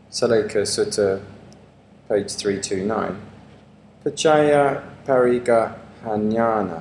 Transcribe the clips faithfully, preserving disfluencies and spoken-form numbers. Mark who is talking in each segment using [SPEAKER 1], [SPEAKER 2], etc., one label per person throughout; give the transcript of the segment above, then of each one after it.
[SPEAKER 1] Saleka Sutta, page three twenty-nine. Pachaya Parigahanyana.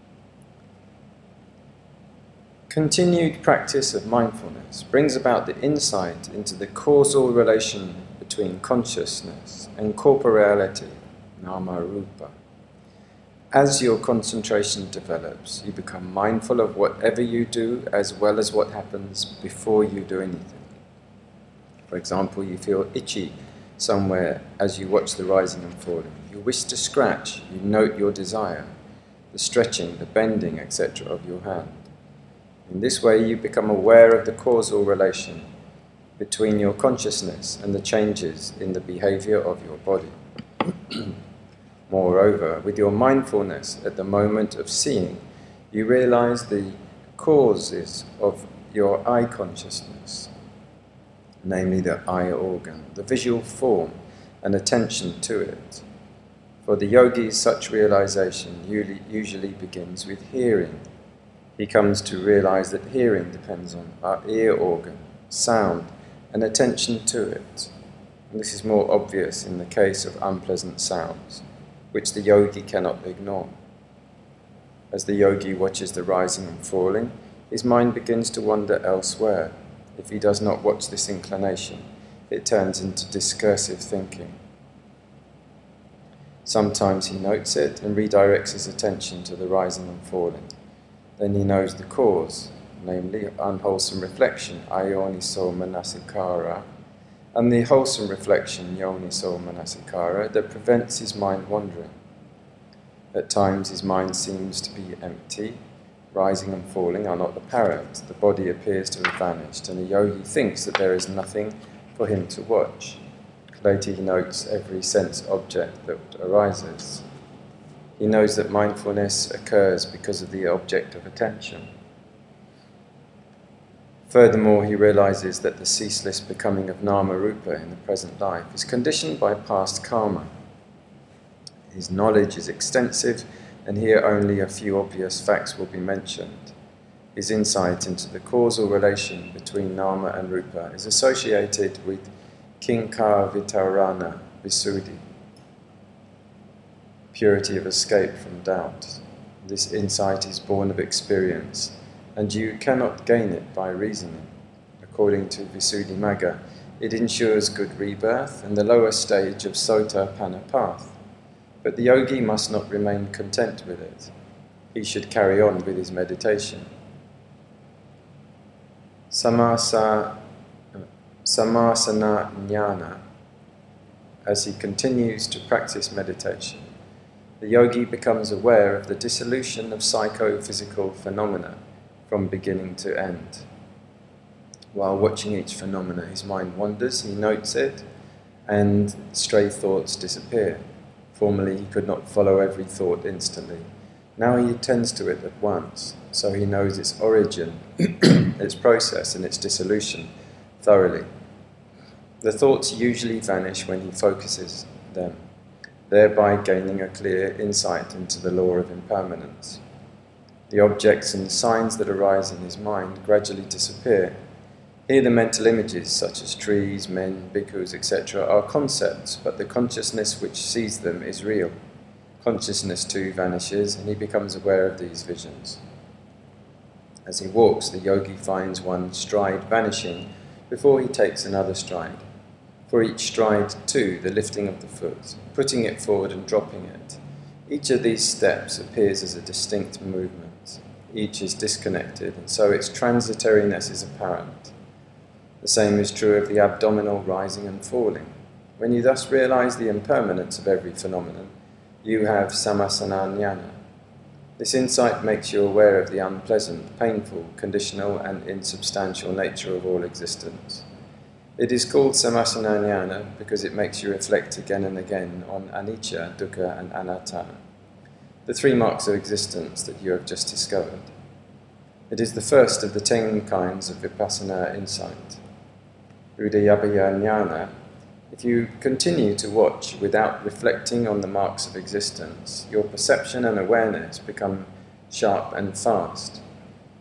[SPEAKER 1] Continued practice of mindfulness brings about the insight into the causal relation between consciousness and corporeality, nama rupa. As your concentration develops, you become mindful of whatever you do as well as what happens before you do anything. For example, you feel itchy somewhere as you watch the rising and falling. You wish to scratch, you note your desire, the stretching, the bending, et cetera of your hand. In this way, you become aware of the causal relation between your consciousness and the changes in the behavior of your body. Moreover, with your mindfulness at the moment of seeing, you realize the causes of your eye consciousness, namely the eye organ, the visual form, and attention to it. For the yogi, such realization usually begins with hearing. He comes to realize that hearing depends on our ear organ, sound, and attention to it. And this is more obvious in the case of unpleasant sounds, which the yogi cannot ignore. As the yogi watches the rising and falling, his mind begins to wander elsewhere. If he does not watch this inclination, it turns into discursive thinking. Sometimes he notes it and redirects his attention to the rising and falling. Then he knows the cause, namely unwholesome reflection, ayoniso manasikara, and the wholesome reflection, yoniso manasikara, that prevents his mind wandering. At times his mind seems to be empty, rising and falling are not apparent, the body appears to have vanished, and the yogi thinks that there is nothing for him to watch. Later he notes every sense object that arises. He knows that mindfulness occurs because of the object of attention. Furthermore, he realizes that the ceaseless becoming of nama rupa in the present life is conditioned by past karma. His knowledge is extensive, and here only a few obvious facts will be mentioned. His insight into the causal relation between nama and rupa is associated with kinkar vitarana visuddhi, purity of escape from doubt. This insight is born of experience, and you cannot gain it by reasoning. According to Visuddhimagga, it ensures good rebirth and the lower stage of Sotapanna path. But the yogi must not remain content with it. He should carry on with his meditation. Samasa, samasana jnana. As he continues to practice meditation, the yogi becomes aware of the dissolution of psychophysical phenomena from beginning to end. While watching each phenomena, his mind wanders, he notes it, and stray thoughts disappear. Formerly he could not follow every thought instantly. Now he attends to it at once, so he knows its origin, its process, and its dissolution thoroughly. The thoughts usually vanish when he focuses them, thereby gaining a clear insight into the law of impermanence. The objects and signs that arise in his mind gradually disappear. Here the mental images, such as trees, men, bhikkhus, et cetera, are concepts, but the consciousness which sees them is real. Consciousness too vanishes, and he becomes aware of these visions. As he walks, the yogi finds one stride vanishing before he takes another stride. For each stride, too, the lifting of the foot, putting it forward and dropping it. Each of these steps appears as a distinct movement. Each is disconnected, and so its transitoriness is apparent. The same is true of the abdominal rising and falling. When you thus realize the impermanence of every phenomenon, you have samasana jnana. This insight makes you aware of the unpleasant, painful, conditional, and insubstantial nature of all existence. It is called samasana jnana because it makes you reflect again and again on anicca, dukkha, and anatta, the three marks of existence that you have just discovered. It is the first of the ten kinds of vipassana insight. Udayabbaya jnana. If you continue to watch without reflecting on the marks of existence, your perception and awareness become sharp and fast.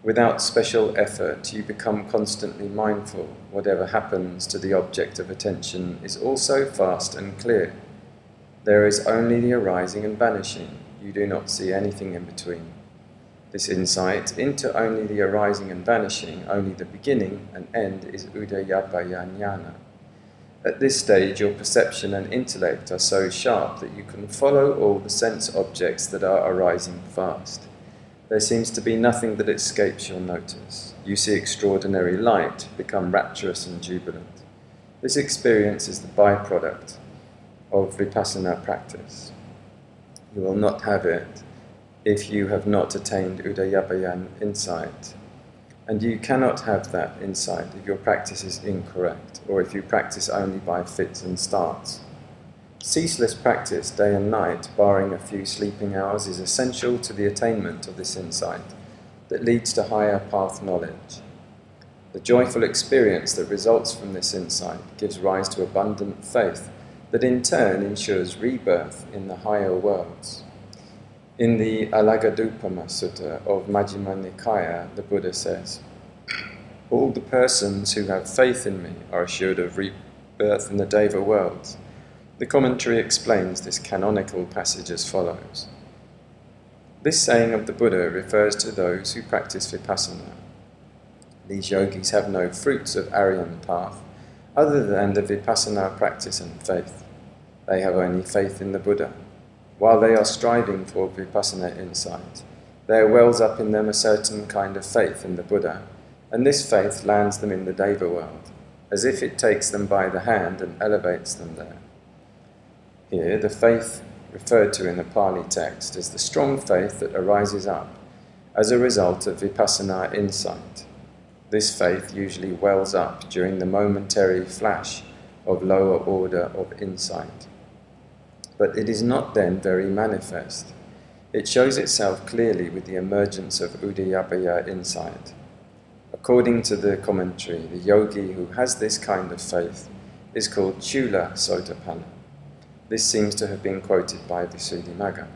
[SPEAKER 1] Without special effort, you become constantly mindful. Whatever happens to the object of attention is also fast and clear. There is only the arising and vanishing. You do not see anything in between. This insight into only the arising and vanishing, only the beginning and end, is Udayabhaya Jnana. At this stage, your perception and intellect are so sharp that you can follow all the sense objects that are arising fast. There seems to be nothing that escapes your notice. You see extraordinary light, become rapturous and jubilant. This experience is the byproduct of vipassana practice. You will not have it if you have not attained Udayabhaya insight. And you cannot have that insight if your practice is incorrect, or if you practice only by fits and starts. Ceaseless practice, day and night, barring a few sleeping hours, is essential to the attainment of this insight that leads to higher path knowledge. The joyful experience that results from this insight gives rise to abundant faith that in turn ensures rebirth in the higher worlds. In the Alagadupama Sutta of Majjhima Nikaya, the Buddha says, "All the persons who have faith in me are assured of rebirth in the Deva worlds." The commentary explains this canonical passage as follows. This saying of the Buddha refers to those who practice vipassana. These yogis have no fruits of Aryan path other than the vipassana practice and faith. They have only faith in the Buddha. While they are striving for vipassana insight, there wells up in them a certain kind of faith in the Buddha, and this faith lands them in the Deva world, as if it takes them by the hand and elevates them there. Here, the faith referred to in the Pali text is the strong faith that arises up as a result of vipassana insight. This faith usually wells up during the momentary flash of lower order of insight. But it is not then very manifest. It shows itself clearly with the emergence of Udayabhaya insight. According to the commentary, the yogi who has this kind of faith is called Chula Sotapanna. This seems to have been quoted by Visuddhimagga.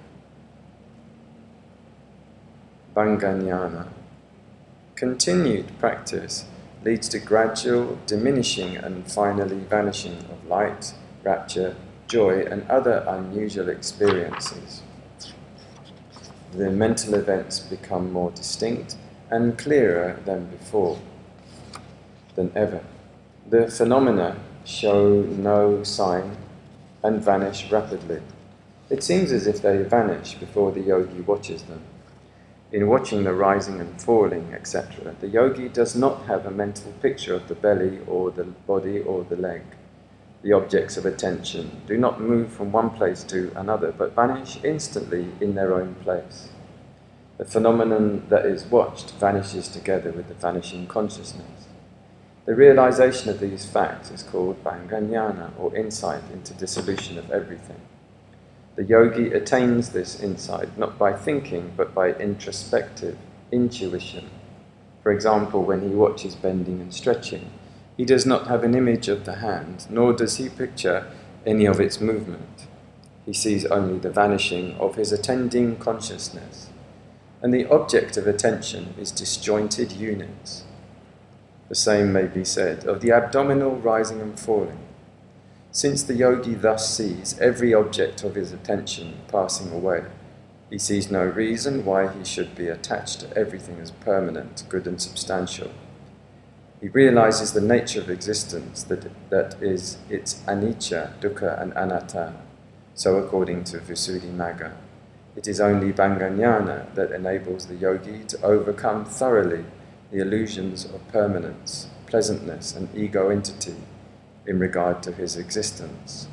[SPEAKER 1] Bhangajnana. Continued practice leads to gradual diminishing and finally vanishing of light, rapture, joy, and other unusual experiences. The mental events become more distinct and clearer than before, than ever. The phenomena show no sign and vanish rapidly. It seems as if they vanish before the yogi watches them. In watching the rising and falling, et cetera, the yogi does not have a mental picture of the belly or the body or the leg. The objects of attention do not move from one place to another, but vanish instantly in their own place. The phenomenon that is watched vanishes together with the vanishing consciousness. The realization of these facts is called Bhangajnana, or insight into dissolution of everything. The yogi attains this insight not by thinking, but by introspective intuition. For example, when he watches bending and stretching, he does not have an image of the hand, nor does he picture any of its movement. He sees only the vanishing of his attending consciousness, and the object of attention is disjointed units. The same may be said of the abdominal rising and falling. Since the yogi thus sees every object of his attention passing away, he sees no reason why he should be attached to everything as permanent, good and substantial. He realizes the nature of existence, that, that is its anicca, dukkha and anatta. So according to Visuddhimagga, it is only Bhangajnana that enables the yogi to overcome thoroughly the illusions of permanence, pleasantness and ego entity in regard to his existence.